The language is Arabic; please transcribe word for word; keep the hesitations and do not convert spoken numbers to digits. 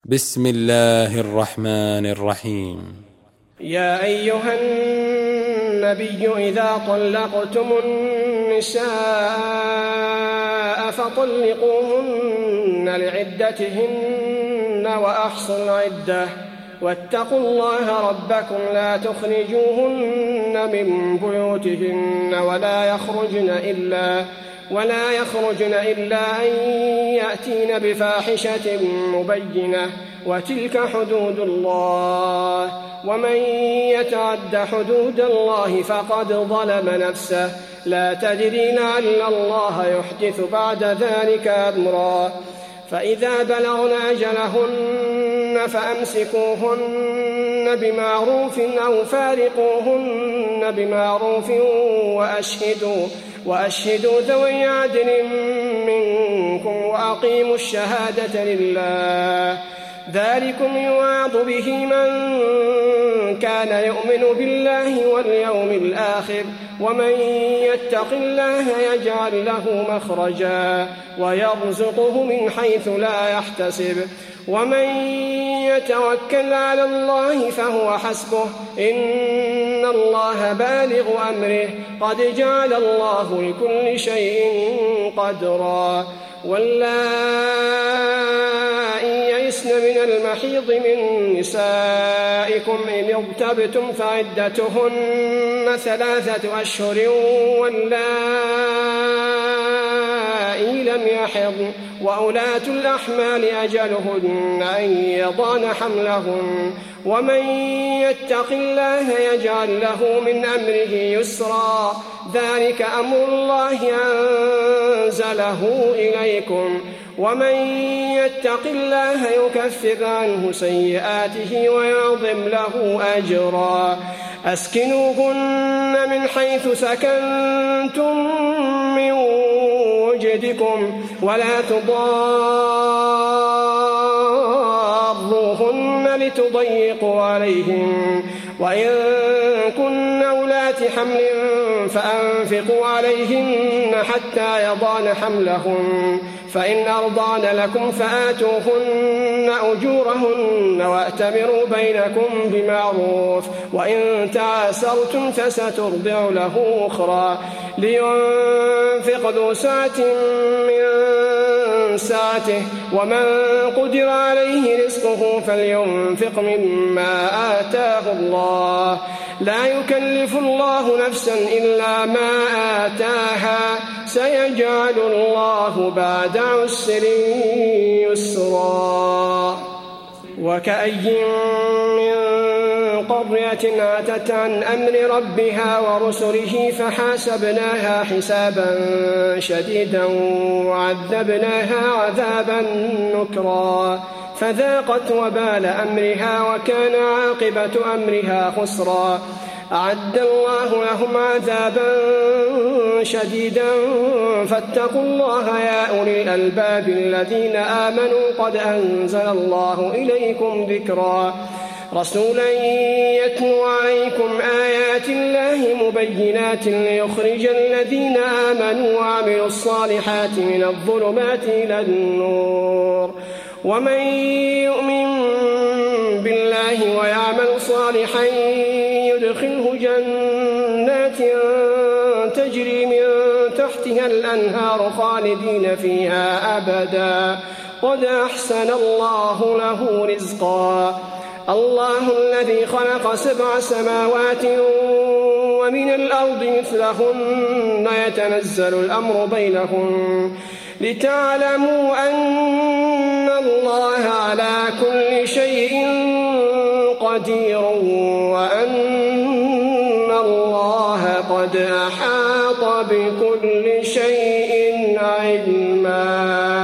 بسم الله الرحمن الرحيم. يا أيها النبي إذا طلقتم النساء فطلقوهن لعدتهن وأحصوا العدة واتقوا الله ربكم لا تخرجوهن من بيوتهن ولا يخرجن إلا ولا يخرجن إلا أن يأتين بفاحشة مبينة وتلك حدود الله ومن يتعد حدود الله فقد ظلم نفسه لا تدري لعل الله يحدث بعد ذلك أمرا فإذا بلغن أجلهن فأمسكوهن بمعروف أو فارقوهن بمعروف وأشهدوا وأشهدوا ذوي عدل منكم وأقيموا الشهادة لله ذلكم يوعظ به من كان يؤمن بالله واليوم الآخر ومن يتق الله يجعل له مخرجا ويرزقه من حيث لا يحتسب ومن يتوكل على الله فهو حسبه إن الله بالغ أمره قد جعل الله لكل شيء قدرا واللائي يئسن من المحيض من نسائكم إن ارتبتم فعدتهن ثلاثة أشهر واللائي لم يحضن وأولاة الأحمال أجلهن أن يضعن حملهن ومن يتق الله يجعل له من أمره يسرا ذلك أمر الله أنزله إليكم ومن يتق الله يكفر عنه سيئاته ويعظم له أجرا أسكنوهن من حيث سكنتم من وجدكم ولا تضاروهن لتضيقوا عليهم وإن كن أولات حمل فأنفقوا عليهن حتى يضعن حملهن فإن أرضعن لكم فآتوهن أجورهن وأتمروا بينكم بمعروف وإن تعاسرتم فسترضع له أخرى لينفق ذو سعة من سعته ومن قدر عليه رزقه فلينفق مما آتاه الله لا يكلف الله نفسا إلا ما آتاها سيجعل الله بعد عسر يسرا وكأي من قرية عتت عن أمر ربها ورسله فحاسبناها حسابا شديدا وعذبناها عذابا نكرا فذاقت وبال أمرها وكان عاقبة أمرها خسرا أعد الله لهم عذابا شديدا فاتقوا الله يا أولي الألباب الذين آمنوا قد أنزل الله إليكم ذكرا رسولا يتلو عليكم آيات الله مبينات ليخرج الذين آمنوا وعملوا الصالحات من الظلمات إلى النور ومن يؤمن بالله ويعمل صالحا يدخله جنات تجري من تحتها الأنهار خالدين فيها أبدا قد أحسن الله له رزقا الله الذي خلق سبع سماوات ومن الأرض مثلهن يتنزل الأمر بينهن لتعلموا أن الله على كل شيء قدير وأن الله قد أحاط بكل شيء علما.